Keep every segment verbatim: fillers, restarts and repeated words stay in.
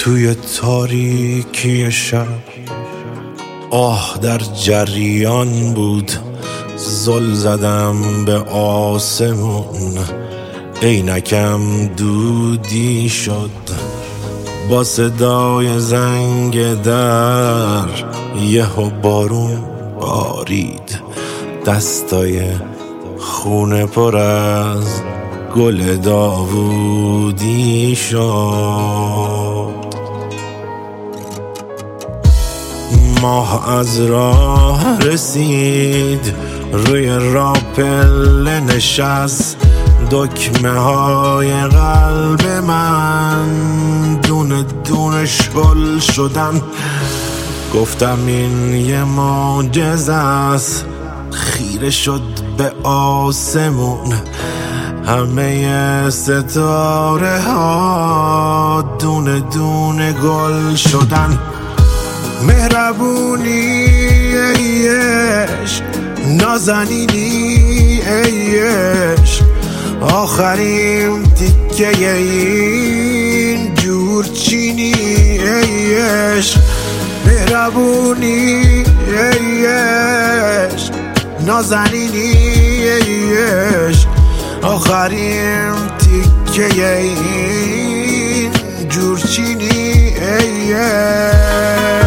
توی تاریکی شب آه در جریان بود، زل زدم به آسمون، عینکم دودی شد با صدای زنگ در. یهو بارون بارید، دستای خونه پر از گل داوودی شد. ماه از راه رسید، روی راپل نشست، دکمه های قلب من دونه دونه شل شدن. گفتم این یه معجزه است، خیره شد به آسمون، همه ستاره ها دونه دونه گل شدن. مهربونی ای عشق، نازنینی ای عشق، آخرین تیکه این جورچینی ای عشق. مهربونی ای عشق، نازنینی ای عشق، آخرین تیکه این جورچینی ای عشق.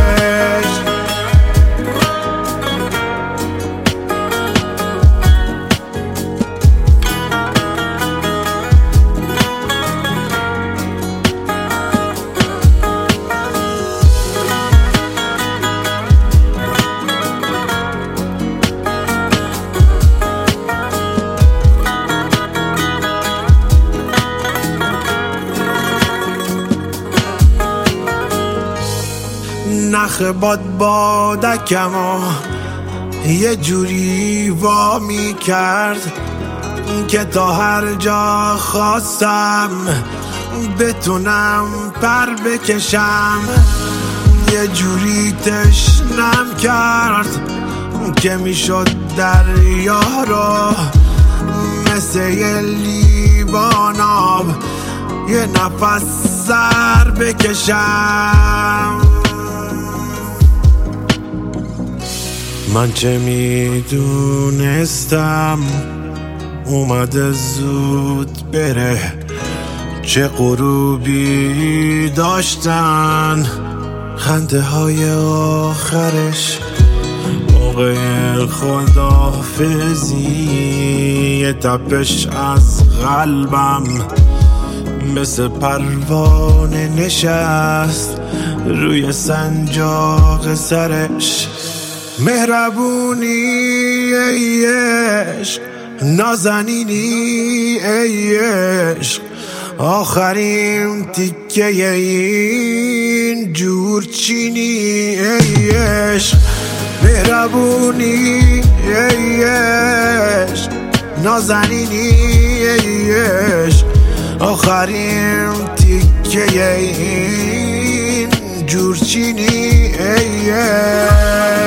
نخ باد بادکمو یه جوری وامی کرد که تا هر جا خواستم بتونم پر بکشم. یه جوری تشنم کرد که میشد دریا رو مثل یه لیوان آب یه نفس سر بکشم. من چه میدونستم اومده زود بره، چه غروبی داشتن خنده های آخرش. موقع خداحافظی یه تپش از قلبم مثل پروانه نشست روی سنجاق سرش. مهربونی ای عشق، نازنینی ای عشق، آخرین تیکه این جورچینی ای عشق. مهربونی ای عشق، نازنینی ای عشق، آخرین تیکه این جورچینی ای عشق.